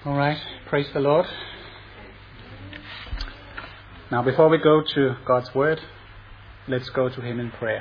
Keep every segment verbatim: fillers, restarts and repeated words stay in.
All right, praise the Lord. Now, before we go to God's Word, let's go to Him in prayer.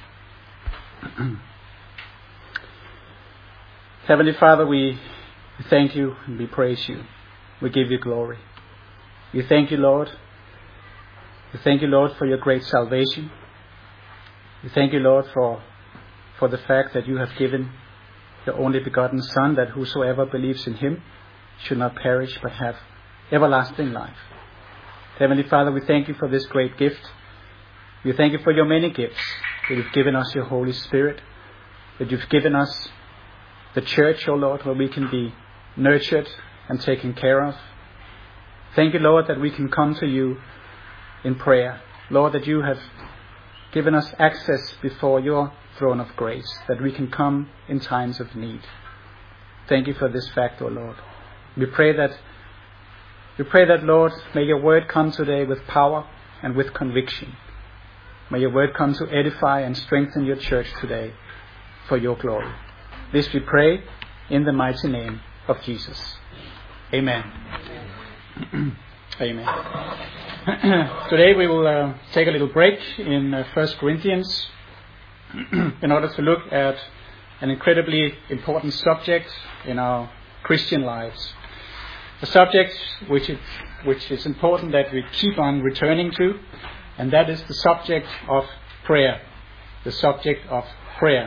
Heavenly Father, we thank you and we praise you. We give you glory. We thank you, Lord. We thank you, Lord, for your great salvation. We thank you, Lord, for, for the fact that you have given your only begotten Son, that whosoever believes in him should not perish but have everlasting life. Heavenly Father, we thank you for this great gift. We thank you for your many gifts, that you've given us your Holy Spirit, that you've given us the church, O Lord, where we can be nurtured and taken care of. Thank you, Lord, that we can come to you in prayer. Lord, that you have given us access before your throne of grace, that we can come in times of need. Thank you for this fact, O Lord. We pray that, we pray that, Lord, may your word come today with power and with conviction. May your word come to edify and strengthen your church today for your glory. This we pray in the mighty name of Jesus. Amen. Amen. Today we will uh, take a little break in uh, First Corinthians in order to look at an incredibly important subject in our Christian lives. A subject which is, which is important that we keep on returning to, and that is the subject of prayer. The subject of prayer.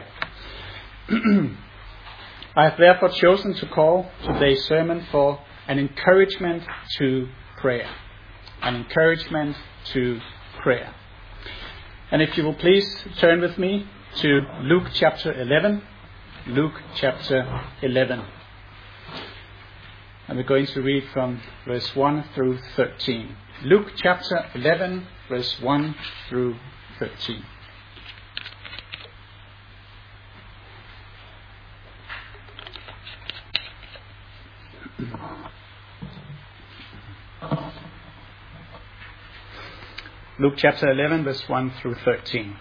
I have therefore chosen to call today's sermon for an encouragement to prayer. An encouragement to prayer. And if you will please turn with me to Luke chapter eleven. Luke chapter eleven. And we're going to read from verse one through thirteen. Luke chapter eleven, verse one through thirteen. Luke chapter eleven, verse one through thirteen.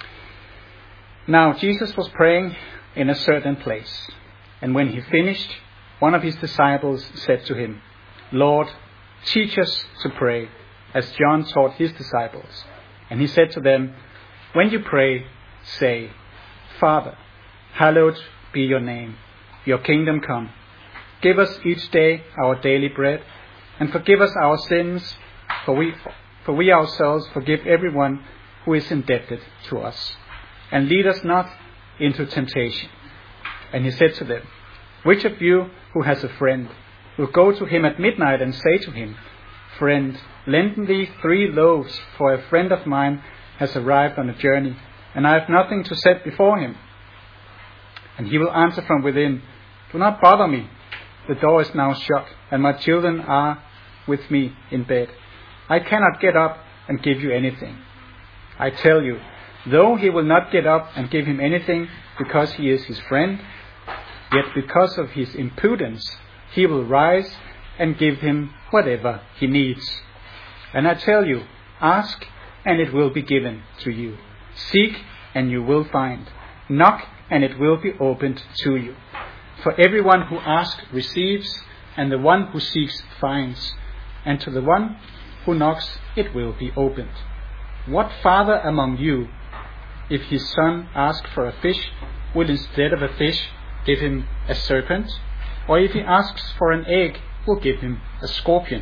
Now Jesus was praying in a certain place, and when he finished, one of his disciples said to him, Lord, teach us to pray, as John taught his disciples. And he said to them, when you pray, say, Father, hallowed be your name, your kingdom come. Give us each day our daily bread, and forgive us our sins, for we For we ourselves forgive everyone who is indebted to us. And lead us not into temptation. And he said to them, which of you who has a friend will go to him at midnight and say to him, Friend, lend me three loaves, for a friend of mine has arrived on a journey, and I have nothing to set before him. And he will answer from within, Do not bother me. The door is now shut, and my children are with me in bed. I cannot get up and give you anything. I tell you, though he will not get up and give him anything because he is his friend, yet because of his impudence, he will rise and give him whatever he needs. And I tell you, ask and it will be given to you. Seek and you will find. Knock and it will be opened to you. For everyone who asks receives, and the one who seeks finds, and to the one who knocks, it will be opened. What father among you, if his son asks for a fish, will instead of a fish give him a serpent? Or if he asks for an egg, will give him a scorpion?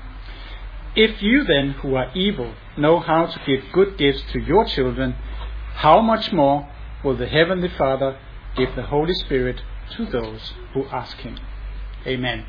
If you then, who are evil, know how to give good gifts to your children, how much more will the Heavenly Father give the Holy Spirit to those who ask him? Amen.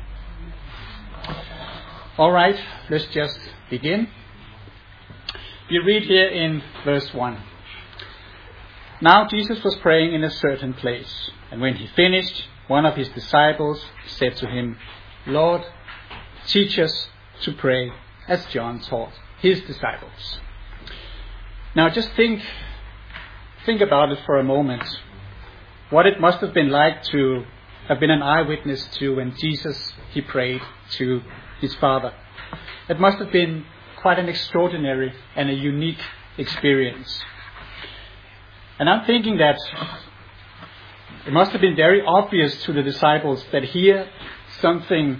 All right, let's just begin. You read here in verse one. Now Jesus was praying in a certain place, and when he finished, one of his disciples said to him, Lord, teach us to pray, as John taught his disciples. Now just think, think about it for a moment. What it must have been like to have been an eyewitness to when Jesus, he prayed to his Father. It must have been quite an extraordinary and a unique experience. And I'm thinking that it must have been very obvious to the disciples that here something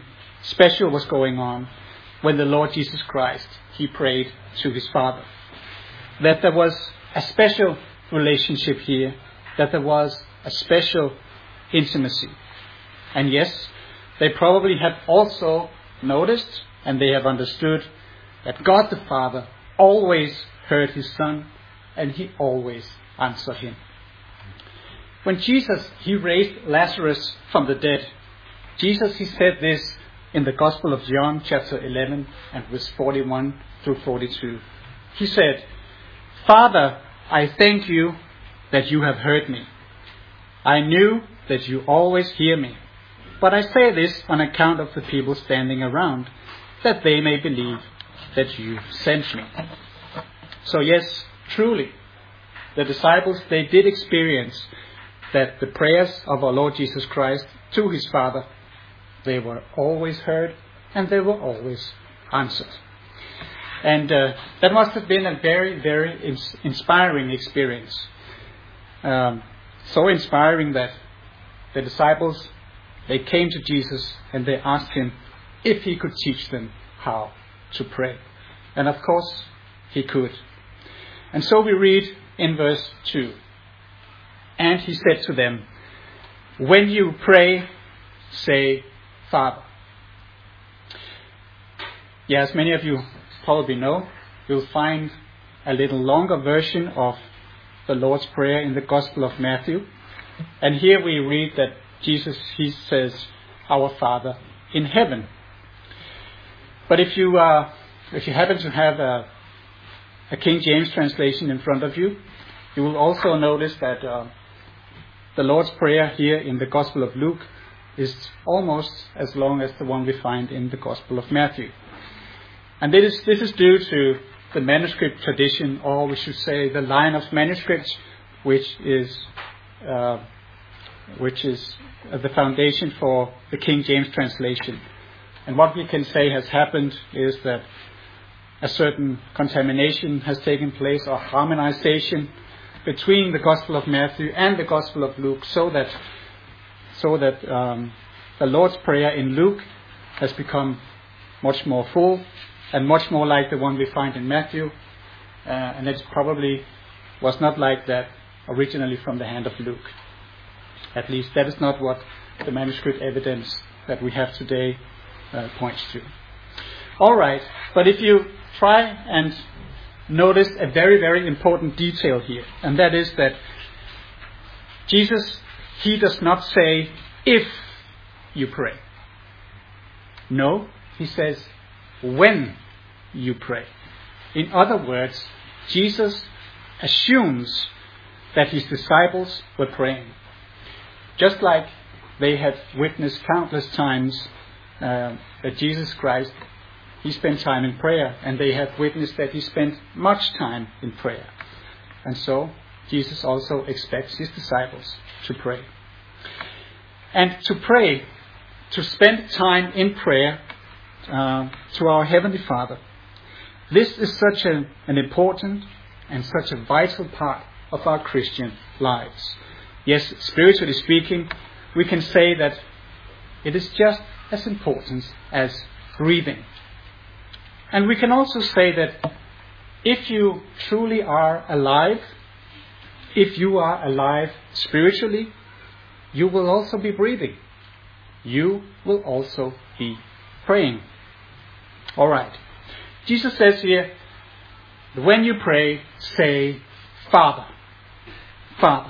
special was going on when the Lord Jesus Christ, he prayed to his Father. That there was a special relationship here, that there was a special intimacy. And yes, they probably have also noticed and they have understood that God the Father always heard his Son and he always answered him. When Jesus, he raised Lazarus from the dead, Jesus, he said this in the Gospel of John, chapter eleven, and verse forty-one through forty-two. He said, "Father, I thank you that you have heard me. I knew that you always hear me. But I say this on account of the people standing around, that they may believe that you sent me." So yes, truly, the disciples, they did experience that the prayers of our Lord Jesus Christ to his Father, they were always heard and they were always answered. And uh, that must have been a very, very ins- inspiring experience. Um, so inspiring that the disciples, they came to Jesus and they asked him if he could teach them how to pray. And of course, he could. And so we read in verse two, "And he said to them, when you pray, say, Father." Yeah, as many of you probably know, you'll find a little longer version of the Lord's Prayer in the Gospel of Matthew. And here we read that Jesus, he says, "Our Father in heaven." But if you uh, if you happen to have a, a King James translation in front of you, you will also notice that uh, the Lord's Prayer here in the Gospel of Luke is almost as long as the one we find in the Gospel of Matthew. And this is, this is due to the manuscript tradition, or we should say the line of manuscripts, which is uh, which is the foundation for the King James translation. And what we can say has happened is that a certain contamination has taken place, or harmonization between the Gospel of Matthew and the Gospel of Luke, so that so that um, the Lord's Prayer in Luke has become much more full and much more like the one we find in Matthew, uh, and it probably was not like that originally from the hand of Luke. At least that is not what the manuscript evidence that we have today uh, points to. All right, but if you try and notice a very, very important detail here, and that is that Jesus, he does not say, if you pray. No, he says, when you pray. In other words, Jesus assumes that his disciples were praying. Just like they had witnessed countless times uh, that Jesus Christ, he spent time in prayer, and they have witnessed that he spent much time in prayer. And so Jesus also expects his disciples to pray. And to pray, to spend time in prayer uh, to our Heavenly Father, this is such a, an important and such a vital part of our Christian lives. Yes, spiritually speaking, we can say that it is just as important as breathing. And we can also say that if you truly are alive, if you are alive spiritually, you will also be breathing. You will also be praying. All right. Jesus says here, when you pray, say, Father. Father.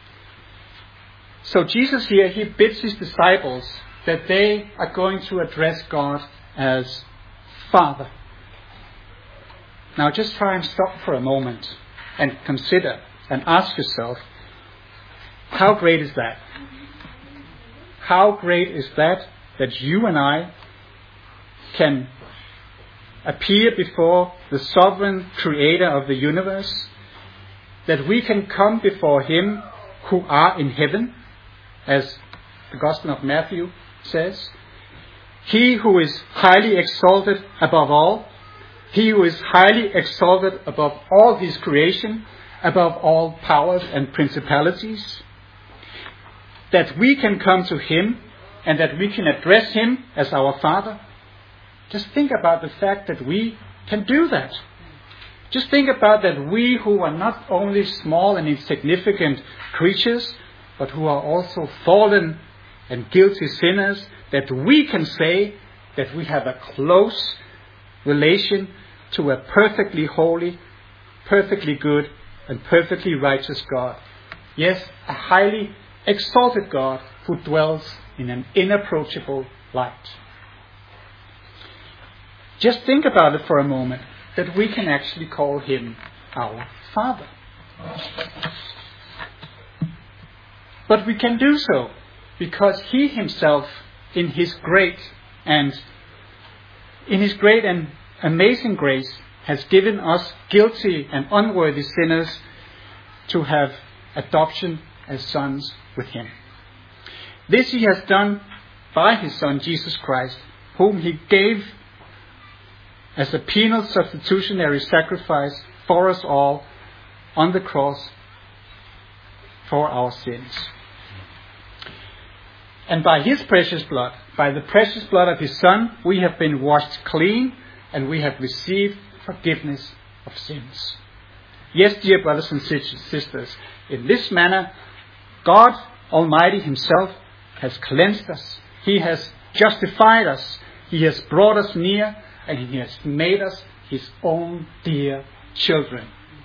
So Jesus here, he bids his disciples that they are going to address God as Father. Now just try and stop for a moment and consider and ask yourself, how great is that? How great is that that you and I can appear before the sovereign creator of the universe, that we can come before him who are in heaven, as the Gospel of Matthew says, he who is highly exalted above all, he who is highly exalted above all his creation, above all powers and principalities, that we can come to him and that we can address him as our Father, Just think about the fact that we can do that. Just think about that we who are not only small and insignificant creatures, but who are also fallen and guilty sinners, that we can say that we have a close relation to a perfectly holy, perfectly good, and perfectly righteous God. Yes, a highly exalted God who dwells in an inapproachable light. Just think about it for a moment, that we can actually call him our Father. But we can do so because he himself, in his great and in his great and amazing grace, has given us guilty and unworthy sinners to have adoption as sons with him. This he has done by his Son Jesus Christ, whom he gave as a penal substitutionary sacrifice for us all on the cross for our sins. And by his precious blood, by the precious blood of his Son, we have been washed clean and we have received forgiveness of sins. Yes, dear brothers and sisters, in this manner, God Almighty himself has cleansed us. He has justified us. He has brought us near, and he has made us his own dear children.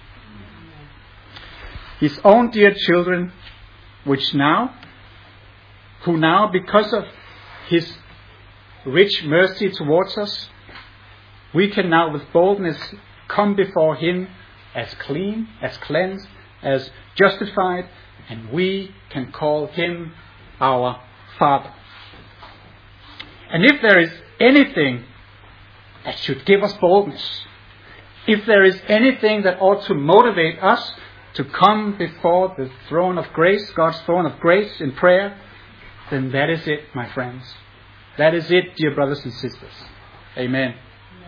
His own dear children, which now, who now, because of his rich mercy towards us, we can now with boldness come before him as clean, as cleansed, as justified, and we can call him our Father. And if there is anything that should give us boldness, if there is anything that ought to motivate us to come before the throne of grace, God's throne of grace in prayer, then that is it, my friends. That is it, dear brothers and sisters. Amen.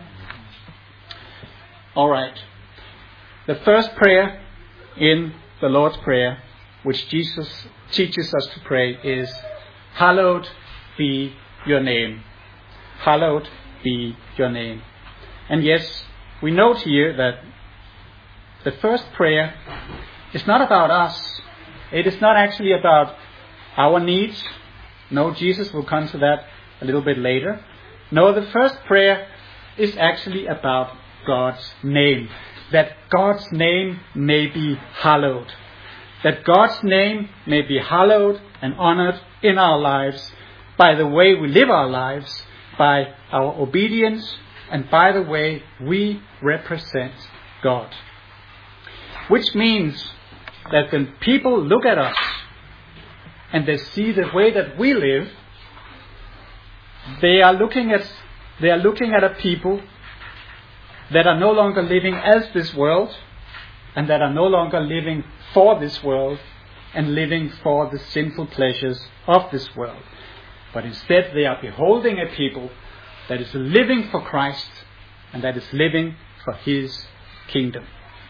All right. The first prayer in the Lord's Prayer, which Jesus teaches us to pray, is, hallowed be your name. Hallowed be your name. And yes, we note here that the first prayer is not about us. It is not actually about our needs. No, Jesus will come to that a little bit later. No, the first prayer is actually about God's name. That God's name may be hallowed. That God's name may be hallowed and honored in our lives by the way we live our lives, by our obedience, and by the way we represent God. Which means that when people look at us and they see the way that we live, they are looking at they are looking at a people that are no longer living as this world, and that are no longer living for this world and living for the sinful pleasures of this world. But instead they are beholding a people that is living for Christ and that is living for his kingdom.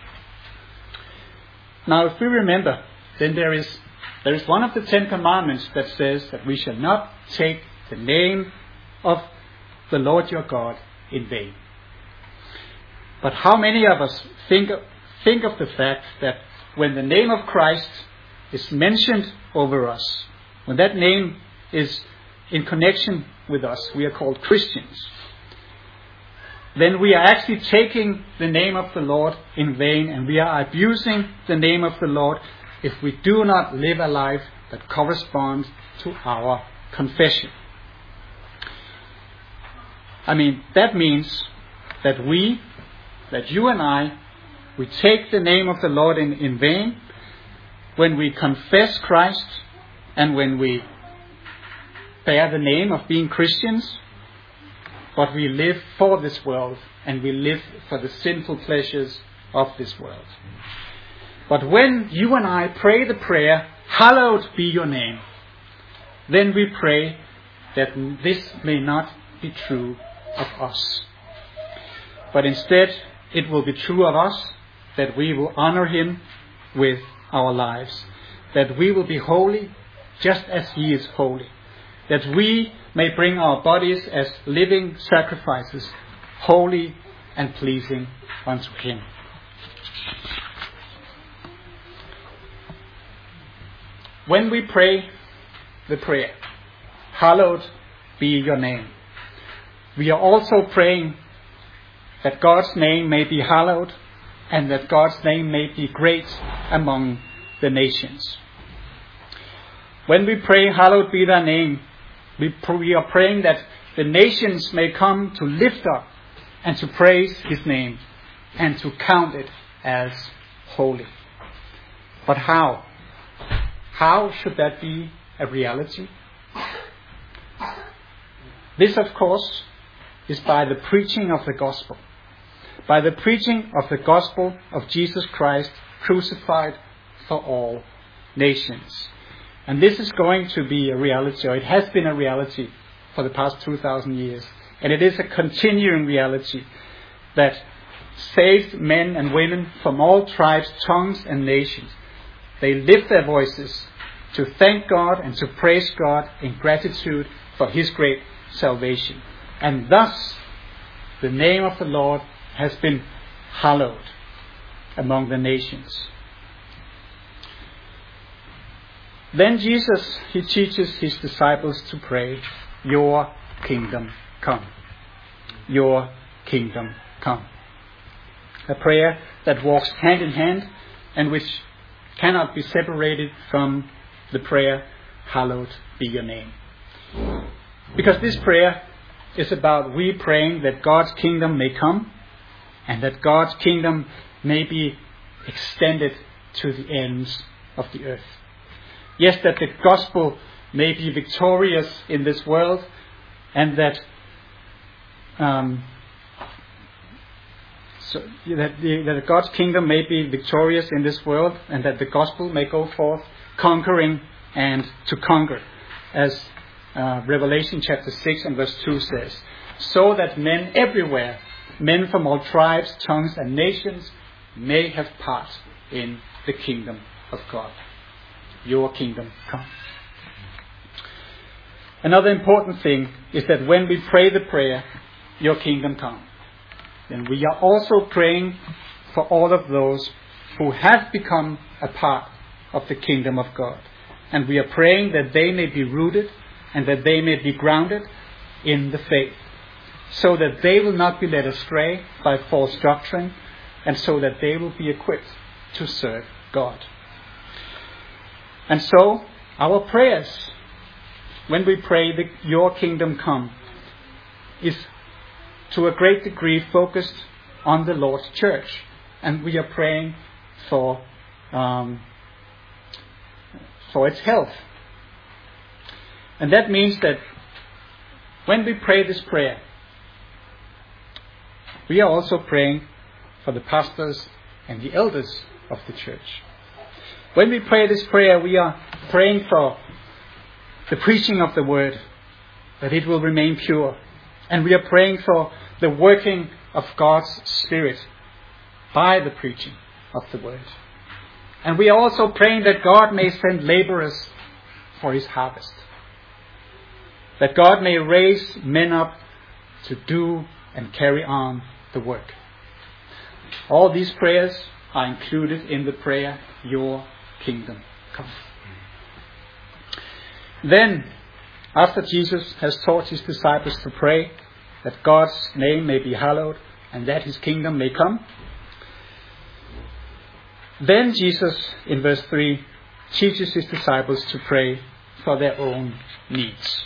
Now, if we remember, then there is there is one of the Ten Commandments that says that we shall not take the name of the Lord your God in vain. But how many of us think of, think of the fact that when the name of Christ is mentioned over us, when that name is in connection with us, we are called Christians, then we are actually taking the name of the Lord in vain, and we are abusing the name of the Lord if we do not live a life that corresponds to our confession. I mean, that means that we, that you and I, we take the name of the Lord in, in vain when we confess Christ and when we bear the name of being Christians, but we live for this world and we live for the sinful pleasures of this world. But when you and I pray the prayer, hallowed be your name, then we pray that this may not be true of us. But instead, it will be true of us that we will honor him with our lives. That we will be holy just as he is holy. that we may bring our bodies as living sacrifices, holy and pleasing unto Him. When we pray the prayer, hallowed be your name, we are also praying that God's name may be hallowed and that God's name may be great among the nations. When we pray, hallowed be thy name, we, we are praying that the nations may come to lift up and to praise His name and to count it as holy. But how? How should that be a reality? This, of course, is by the preaching of the gospel. By the preaching of the gospel of Jesus Christ crucified for all nations. And this is going to be a reality, or it has been a reality for the past two thousand years. And it is a continuing reality that saved men and women from all tribes, tongues and nations, they lift their voices to thank God and to praise God in gratitude for His great salvation. And thus, the name of the Lord has been hallowed among the nations. Then Jesus, He teaches His disciples to pray, your kingdom come. Your kingdom come. A prayer that walks hand in hand and which cannot be separated from the prayer, hallowed be your name. Because this prayer is about we praying that God's kingdom may come and that God's kingdom may be extended to the ends of the earth. Yes, that the gospel may be victorious in this world and that um, so that, the, that God's kingdom may be victorious in this world and that the gospel may go forth conquering and to conquer, as uh, Revelation chapter six and verse two says, so that men everywhere, men from all tribes, tongues and nations may have part in the kingdom of God. Your kingdom come. Another important thing is that when we pray the prayer, your kingdom come, then we are also praying for all of those who have become a part of the kingdom of God. And we are praying that they may be rooted and that they may be grounded in the faith, so that they will not be led astray by false doctrine, and so that they will be equipped to serve God. And so, our prayers, when we pray that your kingdom come, is to a great degree focused on the Lord's church. And we are praying for, um, for its health. And that means that when we pray this prayer, we are also praying for the pastors and the elders of the church. When we pray this prayer, we are praying for the preaching of the word, that it will remain pure. And we are praying for the working of God's Spirit by the preaching of the word. And we are also praying that God may send laborers for His harvest. That God may raise men up to do and carry on the work. All these prayers are included in the prayer, your kingdom come. Then, after Jesus has taught His disciples to pray that God's name may be hallowed and that His kingdom may come, then Jesus, in verse three, teaches His disciples to pray for their own needs.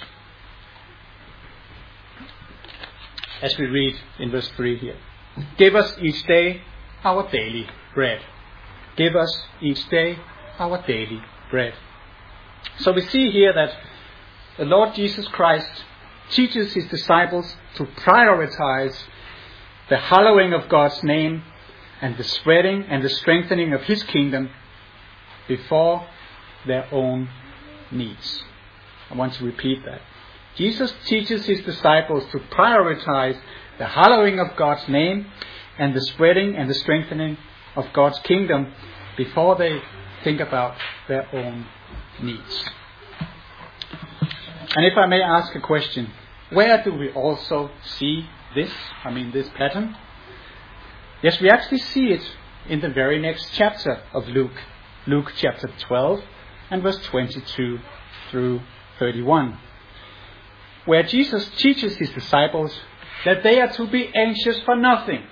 As we read in verse three here, give us each day our daily bread. Give us each day our daily bread. So we see here that the Lord Jesus Christ teaches His disciples to prioritize the hallowing of God's name and the spreading and the strengthening of His kingdom before their own needs. I want to repeat that. Jesus teaches His disciples to prioritize the hallowing of God's name and the spreading and the strengthening of God's kingdom before they think about their own needs. And if I may ask a question, where do we also see this? I mean, this pattern? Yes, we actually see it in the very next chapter of Luke. Luke chapter twelve and verse twenty-two through thirty-one. Where Jesus teaches his disciples that they are to be anxious for nothing.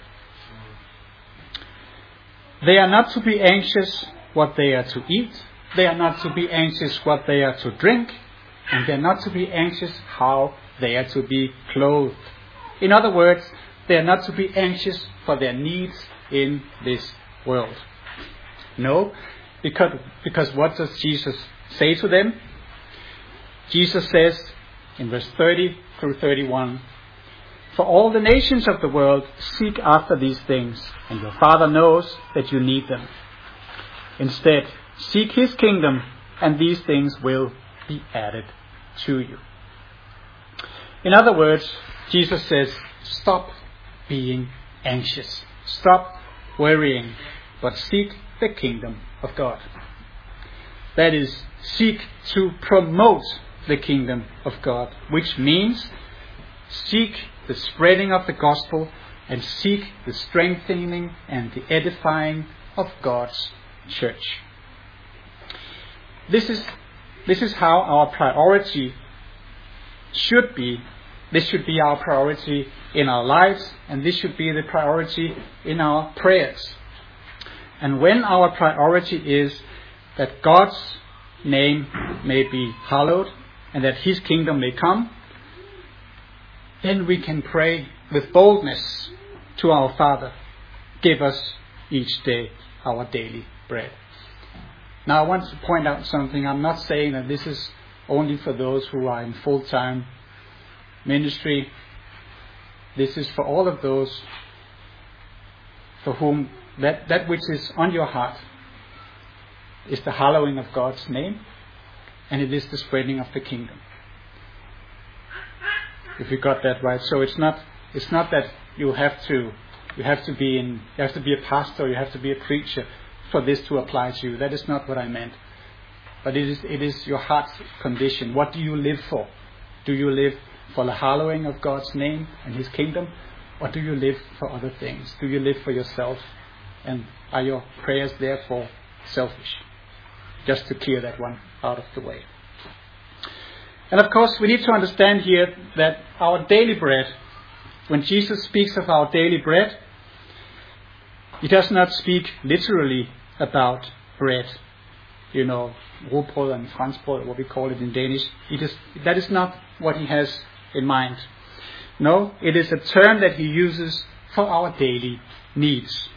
They are not to be anxious what they are to eat. They are not to be anxious what they are to drink. And they are not to be anxious how they are to be clothed. In other words, they are not to be anxious for their needs in this world. No, because, because what does Jesus say to them? Jesus says in verse thirty through thirty-one, "For all the nations of the world seek after these things, and your Father knows that you need them. Instead, seek his kingdom, and these things will be added to you." In other words, Jesus says, stop being anxious. Stop worrying, but seek the kingdom of God. That is, seek to promote the kingdom of God, which means seek the spreading of the gospel and seek the strengthening and the edifying of God's church. This is, this is how our priority should be. This should be our priority in our lives, and this should be the priority in our prayers. And when our priority is that God's name may be hallowed and that his kingdom may come, then we can pray with boldness to our Father, "Give us each day our daily bread." Now I want to point out something. I'm not saying that this is only for those who are in full-time ministry. This is for all of those for whom that, that which is on your heart is the hallowing of God's name, and it is the spreading of the kingdom. If you got that right. So it's not it's not that you have to you have to be in you have to be a pastor, you have to be a preacher for this to apply to you. That is not what I meant. But it is it is your heart's condition. What do you live for? Do you live for the hallowing of God's name and his kingdom? Or do you live for other things? Do you live for yourself? And are your prayers therefore selfish? Just to clear that one out of the way. And of course we need to understand here that our daily bread, when Jesus speaks of our daily bread, he does not speak literally about bread. You know, rugbrød and franskbrød, what we call it in Danish. He just, that is not what he has in mind. No, it is a term that he uses for our daily needs.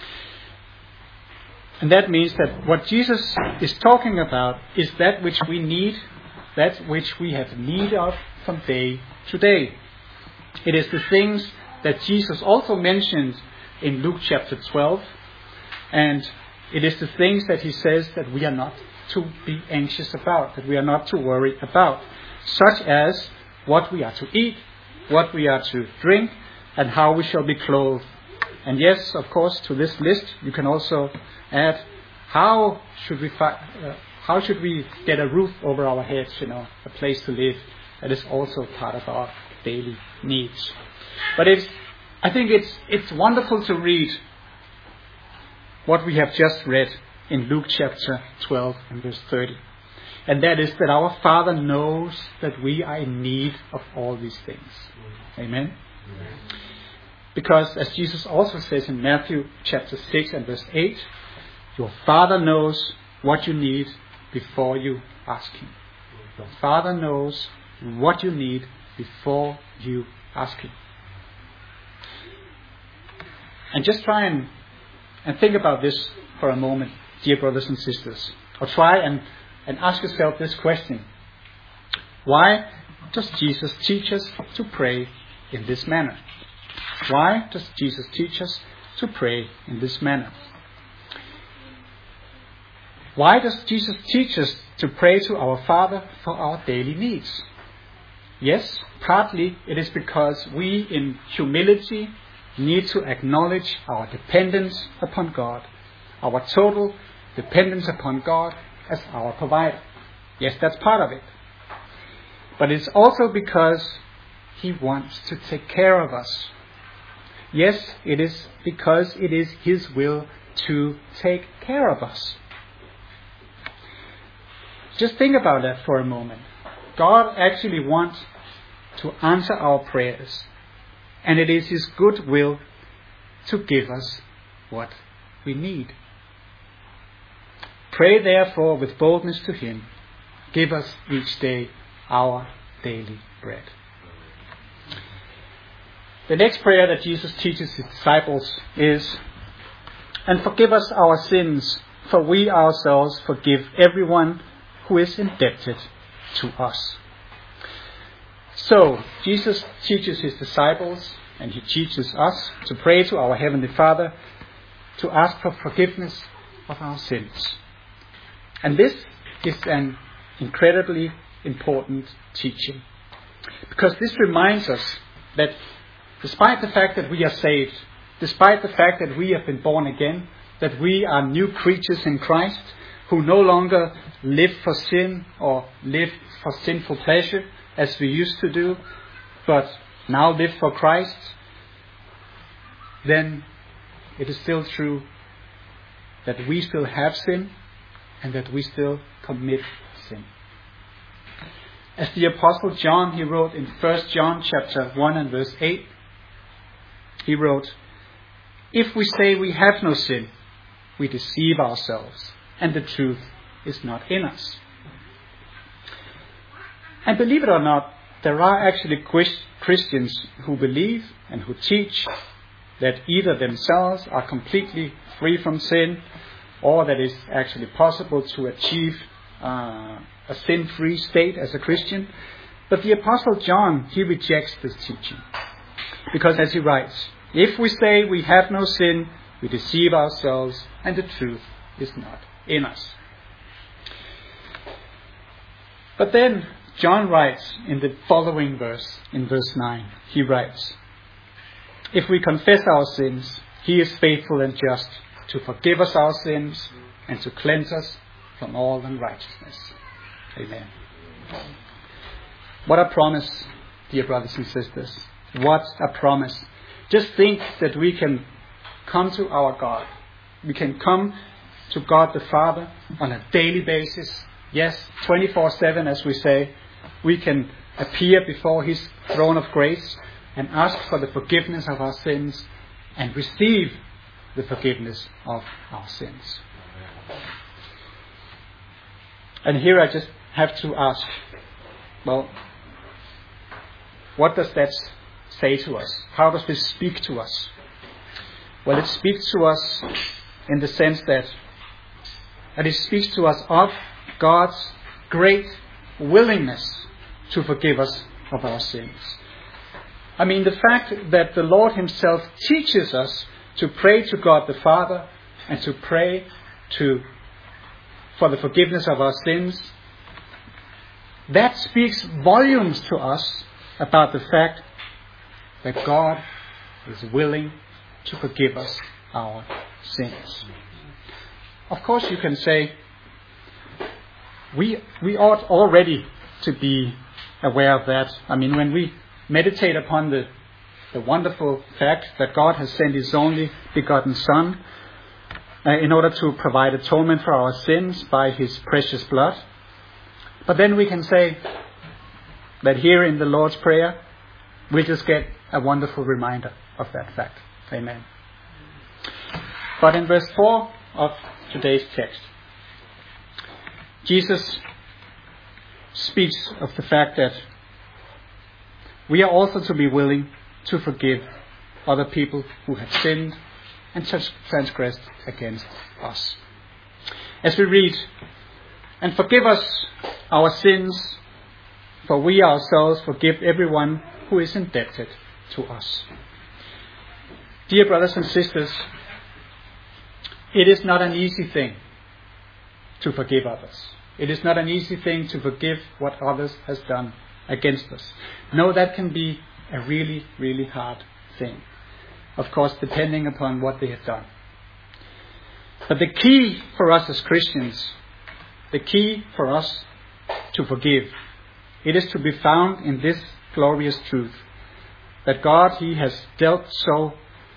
And that means that what Jesus is talking about is that which we need, that which we have need of from day to day. It is the things that Jesus also mentioned in Luke chapter twelve, and it is the things that he says that we are not to be anxious about, that we are not to worry about, such as what we are to eat, what we are to drink, and how we shall be clothed. And yes, of course, to this list you can also add how should we fi- uh, how should we get a roof over our heads, you know, a place to live. That is also part of our daily needs. But it's I think it's it's wonderful to read what we have just read in Luke chapter twelve and verse thirty. And that is that our Father knows that we are in need of all these things. Amen? Amen. Because as Jesus also says in Matthew chapter six and verse eight, your Father knows what you need before you ask him. Your Father knows what you need before you ask him. And just try and, and think about this for a moment, dear brothers and sisters. Or try and, and ask yourself this question. Why does Jesus teach us to pray in this manner? Why does Jesus teach us to pray in this manner? Why does Jesus teach us to pray to our Father for our daily needs? Yes, partly it is because we in humility need to acknowledge our dependence upon God, our total dependence upon God as our provider. Yes, that's part of it. But it's also because he wants to take care of us. Yes, it is because it is his will to take care of us. Just think about that for a moment. God actually wants to answer our prayers, and it is his good will to give us what we need. Pray therefore with boldness to him. Give us each day our daily bread. The next prayer that Jesus teaches his disciples is, and forgive us our sins, for we ourselves forgive everyone who is indebted to us. So, Jesus teaches his disciples, and he teaches us to pray to our Heavenly Father, to ask for forgiveness of our sins. And this is an incredibly important teaching, because this reminds us that despite the fact that we are saved, despite the fact that we have been born again, that we are new creatures in Christ, who no longer live for sin or live for sinful pleasure as we used to do, but now live for Christ, then it is still true that we still have sin and that we still commit sin. As the Apostle John, he wrote in First John chapter one and verse eight, he wrote, "If we say we have no sin, we deceive ourselves, and the truth is not in us." And believe it or not, there are actually Christians who believe and who teach that either themselves are completely free from sin, or that it's actually possible to achieve uh, a sin-free state as a Christian. But the Apostle John, he rejects this teaching. Because as he writes, if we say we have no sin, we deceive ourselves, and the truth is not in us. But then John writes in the following verse, in verse nine, he writes, "If we confess our sins, he is faithful and just to forgive us our sins and to cleanse us from all unrighteousness." Amen. What a promise, dear brothers and sisters. What a promise. Just think that we can come to our God. We can come to God the Father on a daily basis. Yes, twenty-four seven, as we say. We can appear before his throne of grace and ask for the forgiveness of our sins and receive the forgiveness of our sins. And here I just have to ask, well, what does that say to us? How does this speak to us? Well, it speaks to us in the sense that, that it speaks to us of God's great willingness to forgive us of our sins. I mean, the fact that the Lord himself teaches us to pray to God the Father and to pray to for the forgiveness of our sins, that speaks volumes to us about the fact that God is willing to forgive us our sins. Of course, you can say, we we ought already to be aware of that. I mean, when we meditate upon the, the wonderful fact that God has sent his only begotten Son uh, in order to provide atonement for our sins by his precious blood. But then we can say that here in the Lord's Prayer, we just get a wonderful reminder of that fact. Amen. But in verse four of today's text, Jesus speaks of the fact that we are also to be willing to forgive other people who have sinned and transgressed against us. As we read, "And forgive us our sins, for we ourselves forgive everyone who is indebted to us." Dear brothers and sisters, it is not an easy thing to forgive others. It is not an easy thing to forgive what others has done against us. No, that can be a really, really hard thing. Of course, depending upon what they have done. But the key for us as Christians, the key for us to forgive, it is to be found in this glorious truth, that God, He has dealt so,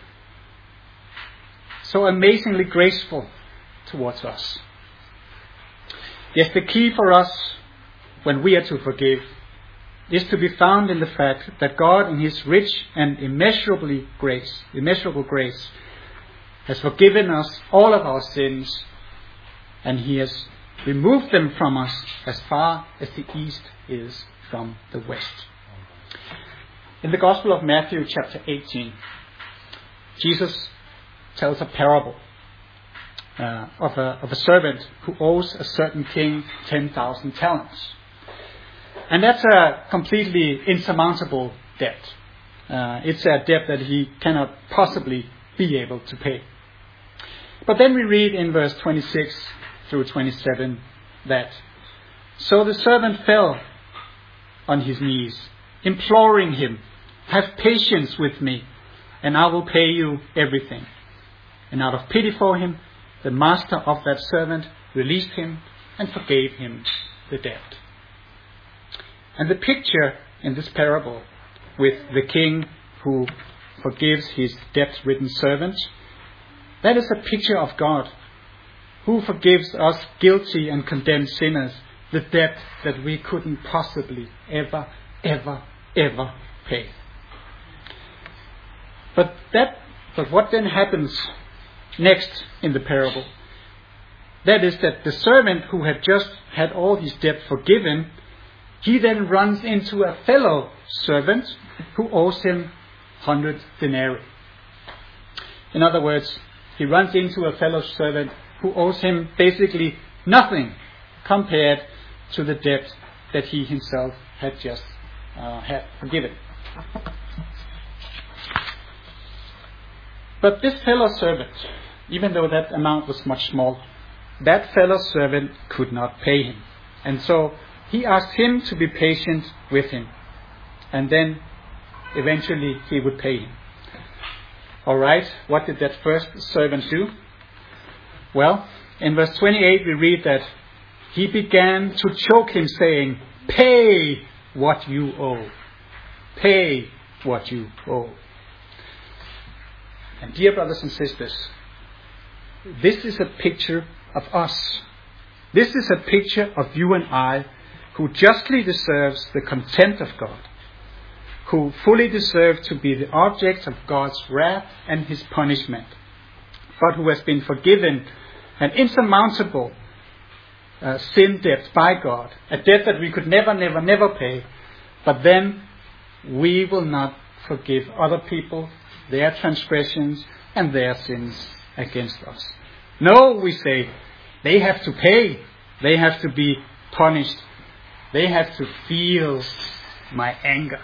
so amazingly graceful towards us. Yes, the key for us when we are to forgive is to be found in the fact that God, in His rich and immeasurably grace, immeasurable grace, has forgiven us all of our sins, and He has removed them from us as far as the east is from the west. In the Gospel of Matthew, chapter eighteen, Jesus tells a parable uh, of, a, of a servant who owes a certain king ten thousand talents. And that's a completely insurmountable debt. Uh, it's a debt that he cannot possibly be able to pay. But then we read in verse twenty-six through twenty-seven that, "So the servant fell on his knees, imploring him, 'Have patience with me, and I will pay you everything.' And out of pity for him, the master of that servant released him and forgave him the debt." And the picture in this parable with the king who forgives his debt-ridden servant, that is a picture of God, who forgives us guilty and condemned sinners the debt that we couldn't possibly ever, ever, ever pay. But that, but what then happens next in the parable? That is that the servant who had just had all his debt forgiven, he then runs into a fellow servant who owes him hundred denarii. In other words, he runs into a fellow servant who owes him basically nothing compared to the debt that he himself had just uh, had forgiven. But this fellow servant, even though that amount was much smaller, that fellow servant could not pay him. And so he asked him to be patient with him. And then eventually he would pay him. Alright, what did that first servant do? Well, in verse twenty-eight we read that he began to choke him, saying, "Pay what you owe. Pay what you owe." And dear brothers and sisters, this is a picture of us. This is a picture of you and I, who justly deserves the contempt of God, who fully deserve to be the object of God's wrath and His punishment, but who has been forgiven an insurmountable uh, sin debt by God, a debt that we could never, never, never pay. But then we will not forgive other people their transgressions and their sins against us. No, we say, they have to pay. They have to be punished. They have to feel my anger.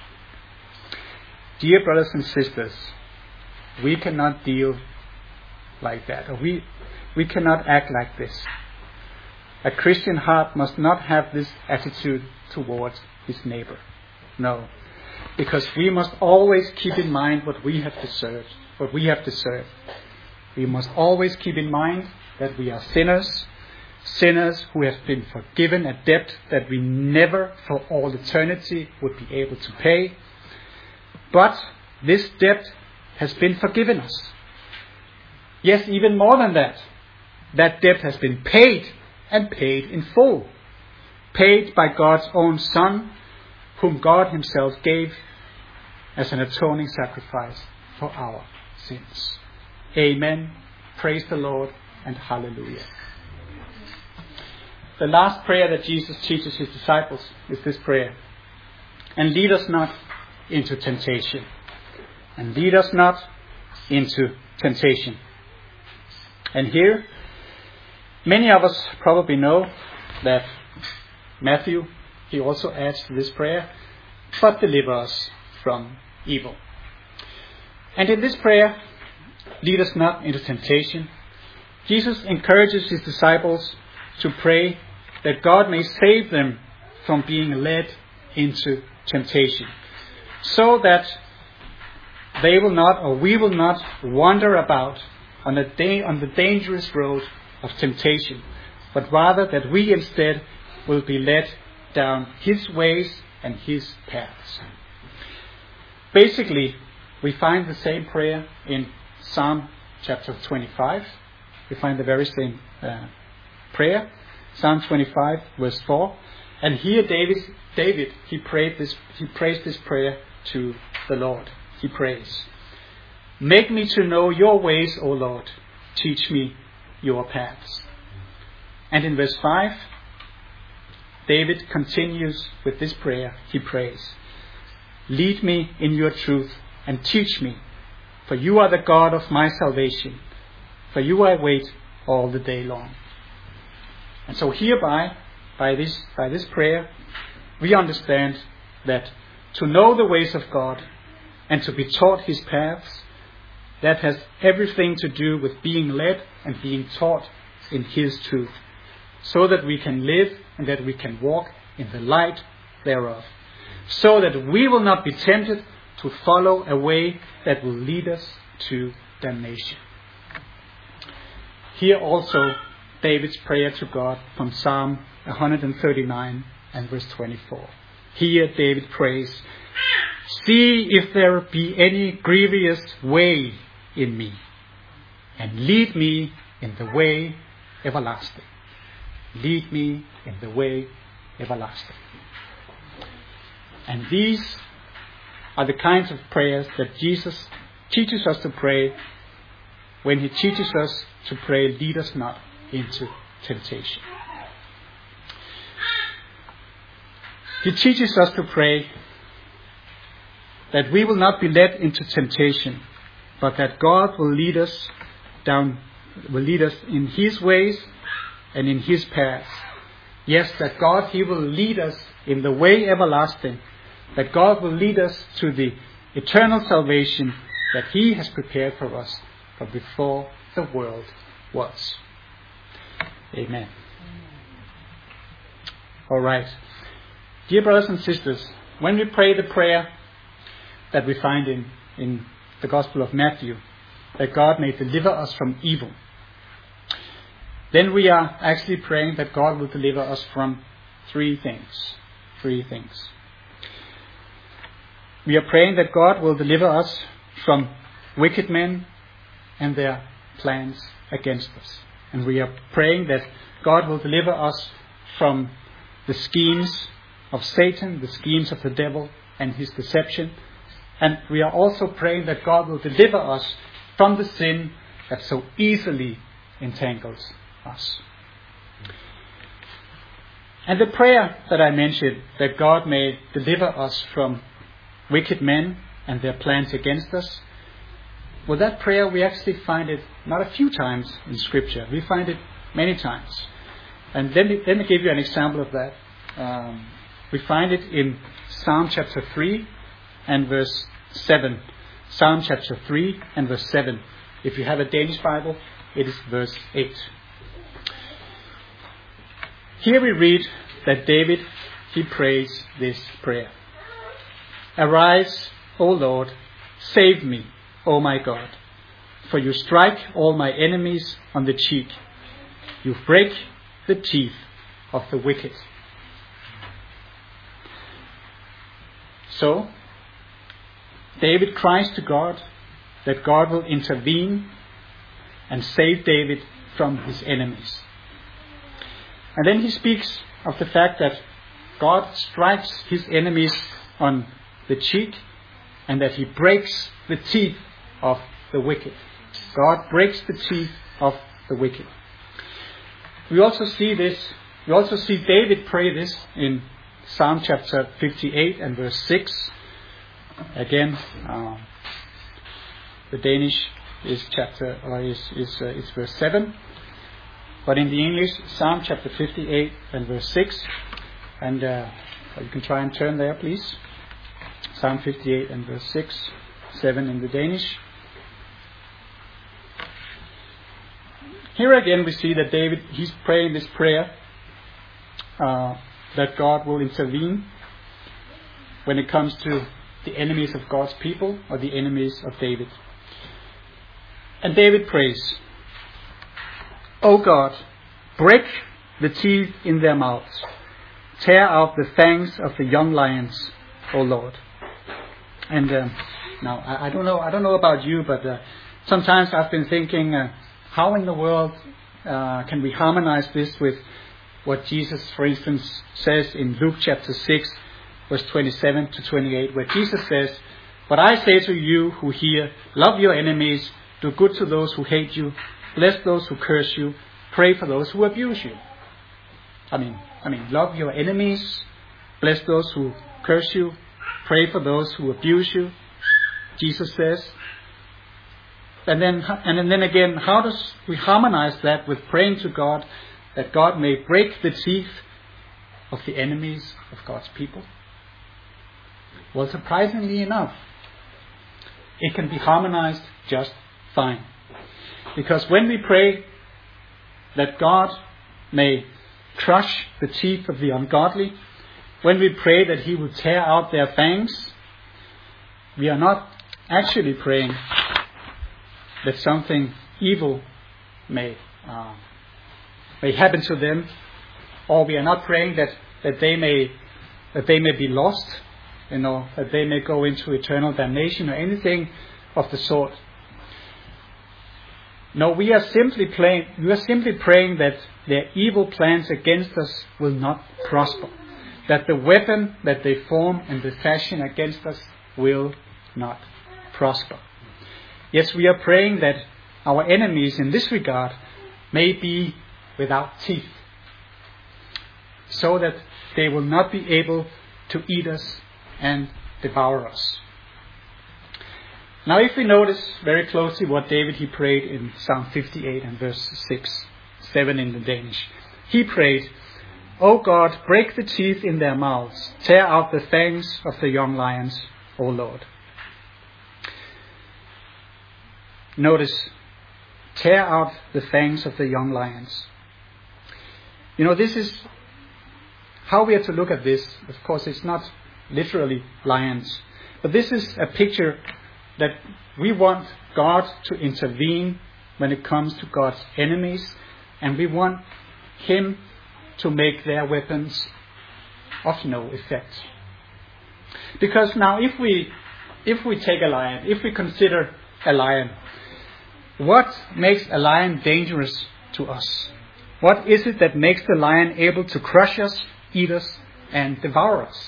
Dear brothers and sisters, we cannot deal like that. Or we, we cannot act like this. A Christian heart must not have this attitude towards his neighbor. No. Because we must always keep in mind what we have deserved, what we have deserved. We must always keep in mind that we are sinners, sinners who have been forgiven a debt that we never for all eternity would be able to pay. But this debt has been forgiven us. Yes, even more than that. That debt has been paid, and paid in full. Paid by God's own Son, whom God Himself gave as an atoning sacrifice for our sins. Amen. Praise the Lord and hallelujah. The last prayer that Jesus teaches His disciples is this prayer. And lead us not into temptation. And lead us not into temptation. And here, many of us probably know that Matthew, he also adds to this prayer, but deliver us from evil. And in this prayer, lead us not into temptation, Jesus encourages His disciples to pray that God may save them from being led into temptation, so that they will not, or we will not, wander about on, a da- on the dangerous road of temptation, but rather that we instead will be led down his ways and his paths. Basically, we find the same prayer in Psalm chapter twenty-five. We find the very same uh, prayer. Psalm twenty-five, verse four. And here David, David, he prayed this, he prays this prayer to the Lord. He prays, "Make me to know your ways, O Lord. Teach me your paths." And in verse five, David continues with this prayer. He prays, "Lead me in your truth and teach me, for you are the God of my salvation. For you I wait all the day long." And so hereby, by this, by this prayer, we understand that to know the ways of God and to be taught his paths, that has everything to do with being led and being taught in his truth, so that we can live and that we can walk in the light thereof, so that we will not be tempted to follow a way that will lead us to damnation. Here also David's prayer to God from Psalm one thirty-nine and verse twenty-four. Here David prays, "See if there be any grievous way in me, and lead me in the way everlasting." Lead me in the way everlasting. And these are the kinds of prayers that Jesus teaches us to pray when he teaches us to pray, "Lead us not into temptation." He teaches us to pray that we will not be led into temptation, but that God will lead us down, will lead us in his ways and in his paths. Yes, that God, he will lead us in the way everlasting, that God will lead us to the eternal salvation that he has prepared for us from before the world was. Amen. All right. Dear brothers and sisters, when we pray the prayer that we find in, in the Gospel of Matthew, that God may deliver us from evil, then we are actually praying that God will deliver us from three things. Three things. We are praying that God will deliver us from wicked men and their plans against us. And we are praying that God will deliver us from the schemes of Satan, the schemes of the devil and his deception. And we are also praying that God will deliver us from the sin that so easily entangles us. And the prayer that I mentioned, that God may deliver us from wicked men and their plans against us, well, that prayer, we actually find it not a few times in Scripture. We find it many times. And let me, let me give you an example of that. Um, we find it in Psalm chapter three and verse seven. Psalm chapter three and verse seven. If you have a Danish Bible, it is verse eight. Here we read that David, he prays this prayer. "Arise, O Lord, save me, O my God, for you strike all my enemies on the cheek. You break the teeth of the wicked." So, David cries to God that God will intervene and save David from his enemies. And then he speaks of the fact that God strikes his enemies on the cheek and that he breaks the teeth of the wicked. God breaks the teeth of the wicked. We also see this, we also see David pray this in Psalm chapter fifty-eight and verse six. Again, uh, the Danish is chapter or is is, uh, is verse seven, but in the English, Psalm chapter fifty-eight and verse six. And uh, you can try and turn there, please. Psalm fifty-eight and verse six, seven in the Danish. Here again, we see that David, he's praying this prayer uh, that God will intervene when it comes to the enemies of God's people or the enemies of David. And David prays, "O God, break the teeth in their mouths. tear out the fangs of the young lions, O Lord. And um, now, I, I don't know I don't know about you, but uh, sometimes I've been thinking, uh, how in the world uh, can we harmonize this with what Jesus, for instance, says in Luke chapter six, verse twenty-seven to twenty-eight, where Jesus says, "But I say to you who hear, love your enemies, do good to those who hate you, bless those who curse you, pray for those who abuse you." I mean, I mean, love your enemies, bless those who curse you, pray for those who abuse you, Jesus says. And then, and then again, how does we harmonize that with praying to God that God may break the teeth of the enemies of God's people? Well, surprisingly enough, it can be harmonized just fine. Because when we pray that God may crush the teeth of the ungodly, when we pray that He will tear out their fangs, we are not actually praying that something evil may uh, may happen to them, or we are not praying that, that they may that they may be lost, you know, that they may go into eternal damnation or anything of the sort. No, we are simply praying. We are simply praying that their evil plans against us will not prosper, that the weapon that they form and the fashion against us will not prosper. Yes, we are praying that our enemies in this regard may be without teeth, so that they will not be able to eat us and devour us. Now, if we notice very closely what David he prayed in Psalm fifty-eight and verse six, seven in the Danish. He prayed, "O God, break the teeth in their mouths, tear out the fangs of the young lions, O Lord." Notice, tear out the fangs of the young lions. You know, this is how we have to look at this. Of course, it's not literally lions, but this is a picture that we want God to intervene when it comes to God's enemies, and we want Him to make their weapons of no effect. Because now, if we if we take a lion, if we consider a lion, what makes a lion dangerous to us? What is it that makes the lion able to crush us, eat us, and devour us?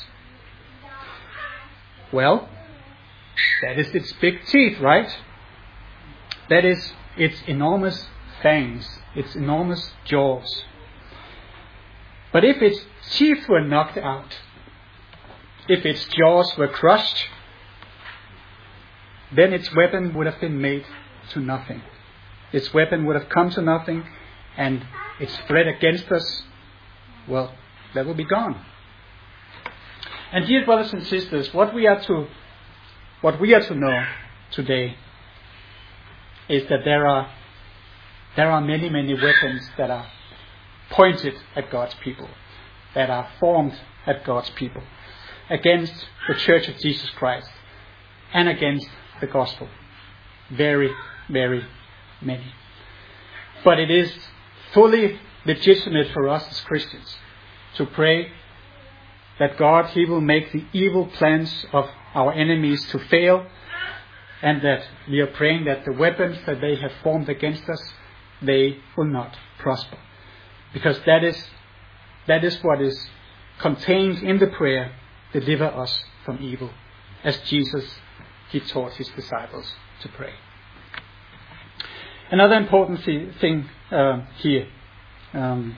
Well, that is its big teeth, right? That is its enormous fangs, its enormous jaws. But if its teeth were knocked out, if its jaws were crushed, then its weapon would have been made to nothing. Its weapon would have come to nothing, and its threat against us, well, that will be gone. And dear brothers and sisters, what we are to what we are to know today is that there are there are many, many weapons that are pointed at God's people, that are formed at God's people, against the Church of Jesus Christ and against the gospel. Very, very many. But it is fully legitimate for us as Christians to pray that God, He will make the evil plans of our enemies to fail, and that we are praying that the weapons that they have formed against us, they will not prosper. Because that is that is what is contained in the prayer, deliver us from evil, as Jesus, He taught His disciples to pray. Another important th- thing uh, here. Um,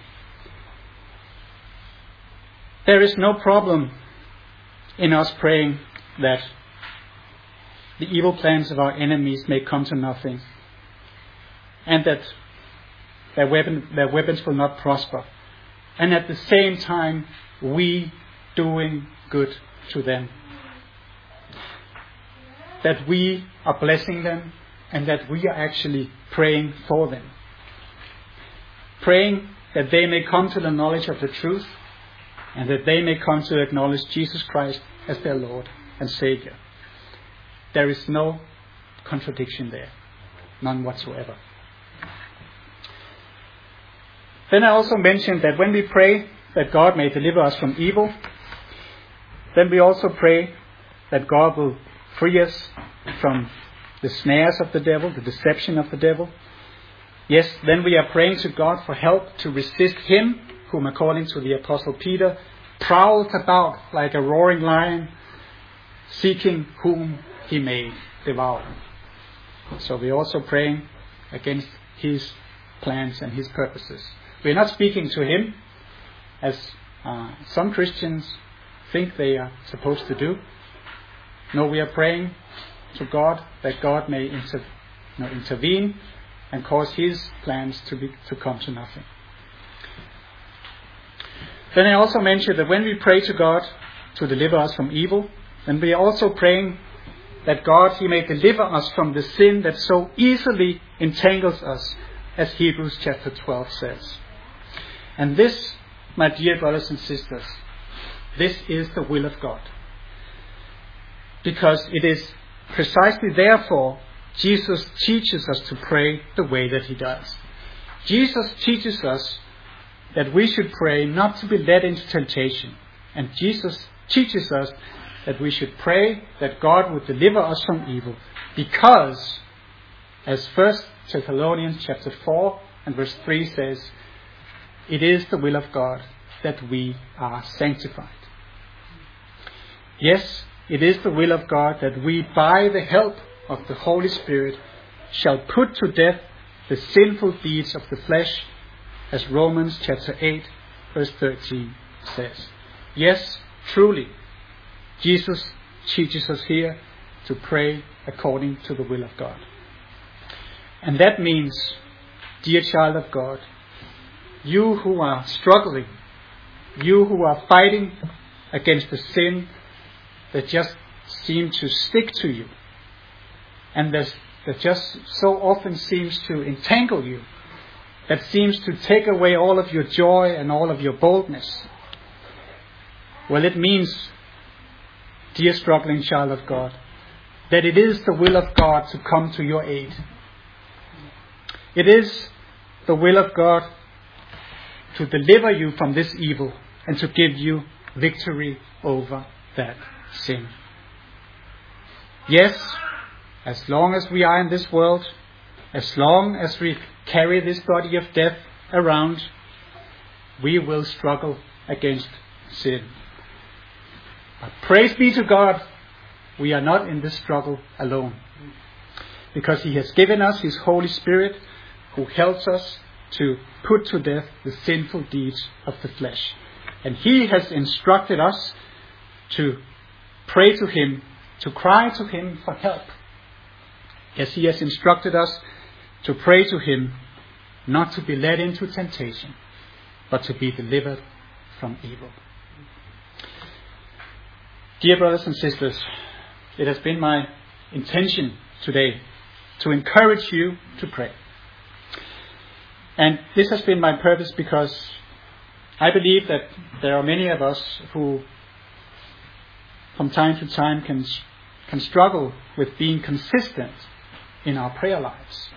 there is no problem in us praying that the evil plans of our enemies may come to nothing, and that their, weapon, their weapons will not prosper, and at the same time we doing good to them. That we are blessing them, and that we are actually praying for them. Praying that they may come to the knowledge of the truth, and that they may come to acknowledge Jesus Christ as their Lord and Savior. There is no contradiction there. None whatsoever. Then I also mentioned that when we pray that God may deliver us from evil, then we also pray that God will free us from the snares of the devil, the deception of the devil. Yes, then we are praying to God for help to resist him, whom according to the Apostle Peter, prowls about like a roaring lion, seeking whom he may devour. So we're also praying against his plans and his purposes. We're not speaking to him as uh, some Christians think they are supposed to do. No, we are praying to God that God may inter- you know, intervene and cause his plans to be to come to nothing. Then I also mentioned that when we pray to God to deliver us from evil, then we are also praying that God, he may deliver us from the sin that so easily entangles us, as Hebrews chapter twelve says. And this, my dear brothers and sisters, this is the will of God. Because it is precisely therefore Jesus teaches us to pray the way that he does. Jesus teaches us that we should pray not to be led into temptation. And Jesus teaches us that we should pray that God would deliver us from evil. Because, as First Thessalonians chapter four and verse three says, it is the will of God that we are sanctified. Yes, it is the will of God that we, by the help of the Holy Spirit, shall put to death the sinful deeds of the flesh, as Romans chapter eight verse thirteen says. Yes, truly, Jesus teaches us here to pray according to the will of God. And that means, dear child of God, you who are struggling, you who are fighting against the sin that just seem to stick to you, and that just so often seems to entangle you, that seems to take away all of your joy and all of your boldness. Well, it means, dear struggling child of God, that it is the will of God to come to your aid. It is the will of God to deliver you from this evil and to give you victory over that sin. Yes, as long as we are in this world, as long as we carry this body of death around, we will struggle against sin. But praise be to God, we are not in this struggle alone. Because he has given us his Holy Spirit, who helps us to put to death the sinful deeds of the flesh. And he has instructed us to pray to him, to cry to him for help. Yes, he has instructed us to pray to him, not to be led into temptation, but to be delivered from evil. Dear brothers and sisters, it has been my intention today to encourage you to pray. And this has been my purpose because I believe that there are many of us who from time to time can can struggle with being consistent in our prayer lives.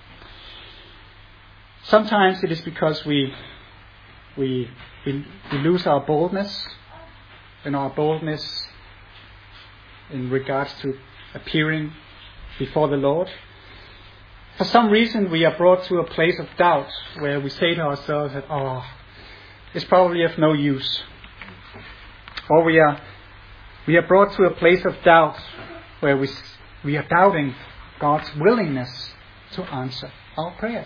Sometimes it is because we we we, we lose our boldness, and our boldness in regards to appearing before the Lord. For some reason we are brought to a place of doubt where we say to ourselves that, oh, it's probably of no use. Or we are we are brought to a place of doubt where we we are doubting God's willingness to answer our prayers.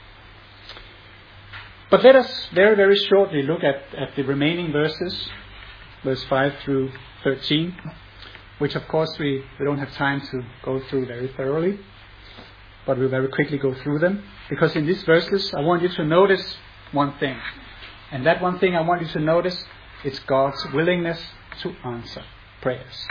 But let us very, very shortly look at, at the remaining verses, verse five through thirteen, which of course we, we don't have time to go through very thoroughly, but we'll very quickly go through them. Because in these verses I want you to notice one thing. And that one thing I want you to notice is God's willingness to answer prayers.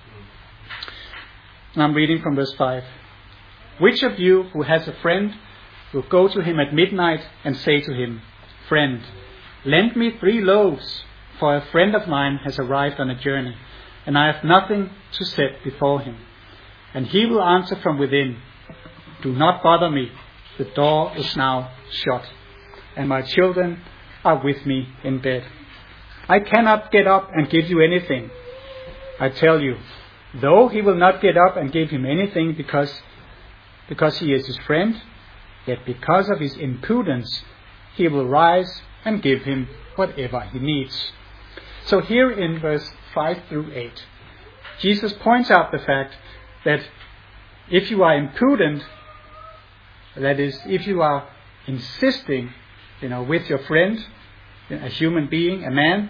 And I'm reading from verse five. Which of you who has a friend will go to him at midnight and say to him, Friend, lend me three loaves, for a friend of mine has arrived on a journey, and I have nothing to set before him. And he will answer from within, Do not bother me, the door is now shut, and my children are with me in bed. I cannot get up and give you anything. I tell you, though he will not get up and give him anything because, because he is his friend, yet because of his impudence, he will rise and give him whatever he needs. So here in verse five through eight, Jesus points out the fact that if you are impudent, that is, if you are insisting, you know, with your friend, a human being, a man,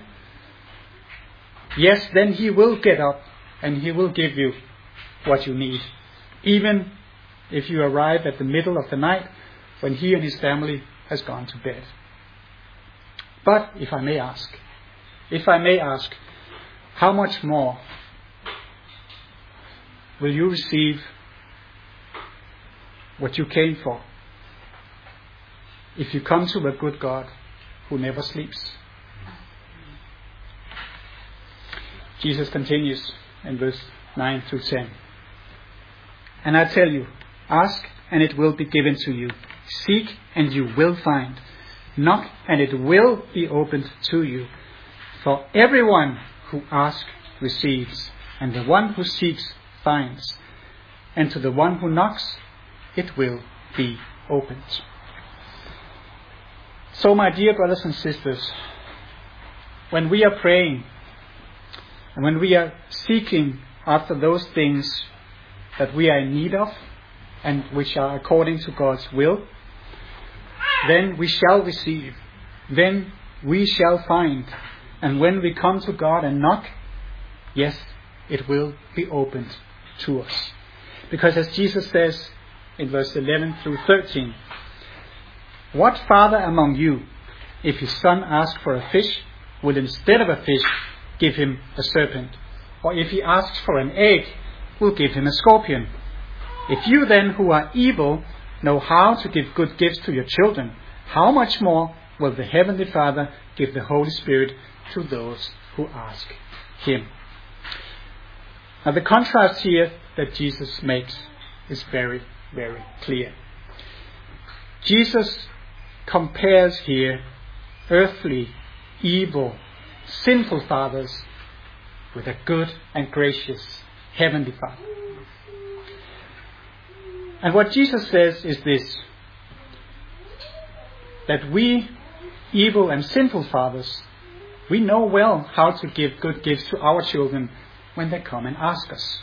yes, then he will get up and he will give you what you need. Even if you arrive at the middle of the night when he and his family has gone to bed. But if I may ask, if I may ask, how much more will you receive what you came for if you come to a good God who never sleeps? Jesus continues in verse nine through ten. And I tell you, ask and it will be given to you. Seek and you will find. Knock and it will be opened to you. For everyone who asks receives, and the one who seeks finds. And to the one who knocks, it will be opened. So my dear brothers and sisters, when we are praying, and when we are seeking after those things that we are in need of, and which are according to God's will, then we shall receive, then we shall find. And when we come to God and knock, yes, it will be opened to us. Because as Jesus says in verse eleven through thirteen, what father among you, if his son asks for a fish, will instead of a fish give him a serpent? Or if he asks for an egg, will give him a scorpion? If you then, who are evil, know how to give good gifts to your children, how much more will the Heavenly Father give the Holy Spirit to those who ask him? Now the contrast here that Jesus makes is very, very clear. Jesus compares here earthly, evil, sinful fathers with a good and gracious Heavenly Father. And what Jesus says is this, that we, evil and sinful fathers, we know well how to give good gifts to our children when they come and ask us.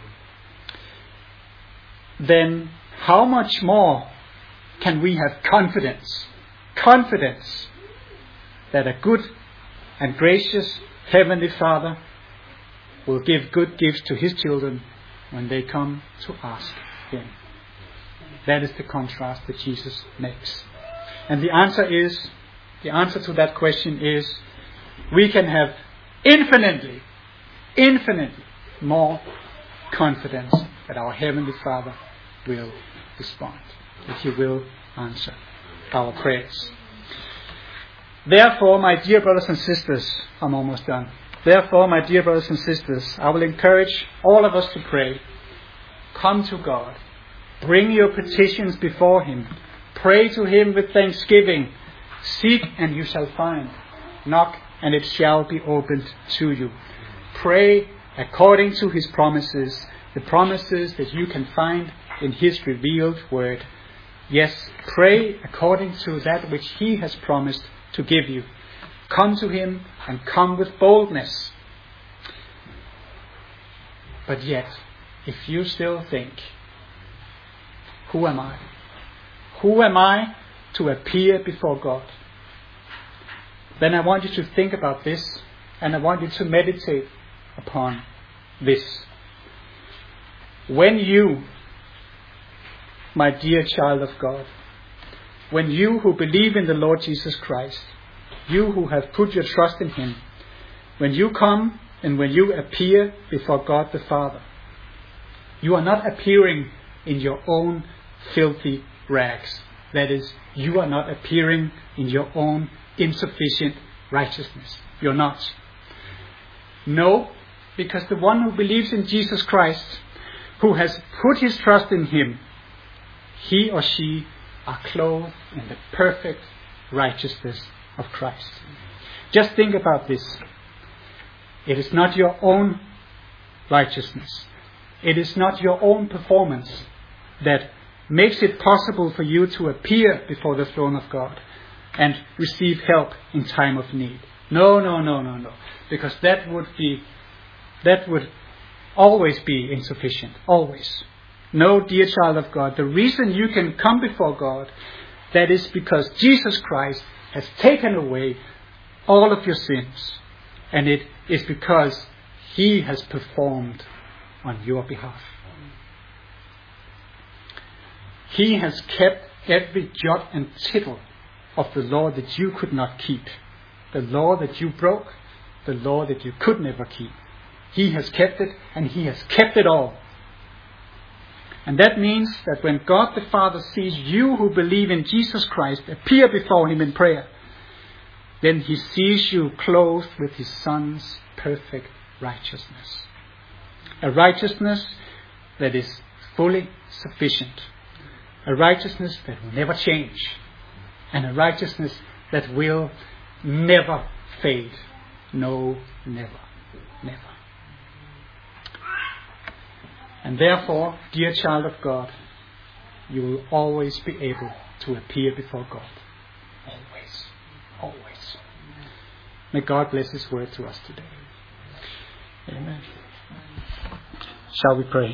Then how much more can we have confidence, confidence that a good and gracious Heavenly Father will give good gifts to his children when they come to ask him? That is the contrast that Jesus makes. And the answer is, the answer to that question is, we can have infinitely, infinitely more confidence that our Heavenly Father will respond, that he will answer our prayers. Therefore, my dear brothers and sisters, I'm almost done. Therefore, my dear brothers and sisters, I will encourage all of us to pray. Come to God. Bring your petitions before him. Pray to him with thanksgiving. Seek and you shall find. Knock and it shall be opened to you. Pray according to his promises, the promises that you can find in his revealed word. Yes, pray according to that which he has promised to give you. Come to him and come with boldness. But yet, if you still think, who am I? Who am I to appear before God? Then I want you to think about this, and I want you to meditate upon this. When you, my dear child of God, when you who believe in the Lord Jesus Christ, you who have put your trust in him, when you come and when you appear before God the Father, you are not appearing in your own filthy rags. That is, you are not appearing in your own insufficient righteousness. You're not. No, because the one who believes in Jesus Christ, who has put his trust in him, he or she are clothed in the perfect righteousness of Christ. Just think about this. It is not your own righteousness. It is not your own performance that makes it possible for you to appear before the throne of God and receive help in time of need. No, no, no, no, no. Because that would be, that would always be insufficient. Always. No, dear child of God, the reason you can come before God, that is because Jesus Christ has taken away all of your sins. And it is because He has performed on your behalf. He has kept every jot and tittle of the law that you could not keep. The law that you broke, the law that you could never keep. He has kept it, and He has kept it all. And that means that when God the Father sees you who believe in Jesus Christ appear before Him in prayer, then He sees you clothed with His Son's perfect righteousness. A righteousness that is fully sufficient. A righteousness that will never change. And a righteousness that will never fade. No, never, never. And therefore, dear child of God, you will always be able to appear before God. Always. Always. May God bless His word to us today. Amen. Shall we pray?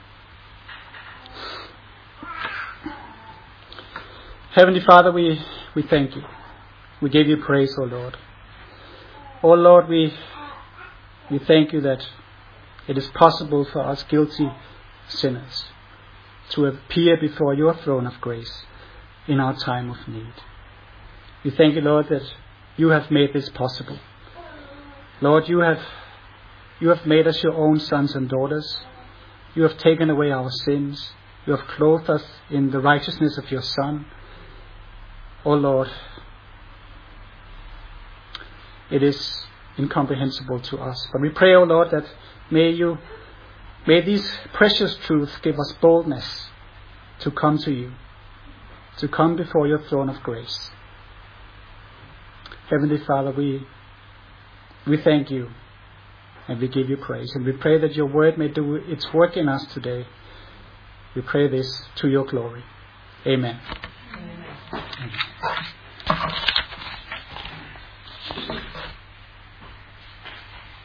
Heavenly Father, we, we thank You. We give You praise, O Lord. O Lord, we, we thank You that it is possible for us guilty sinners to appear before Your throne of grace in our time of need. We thank You, Lord, that You have made this possible. Lord, You have, You have made us Your own sons and daughters. You have taken away our sins. You have clothed us in the righteousness of Your Son. O Lord, it is incomprehensible to us. But we pray, O Lord, that may You, may these precious truths give us boldness to come to You, to come before Your throne of grace. Heavenly Father, we, we thank You and we give You praise. And we pray that Your word may do its work in us today. We pray this to Your glory. Amen. Amen. Amen.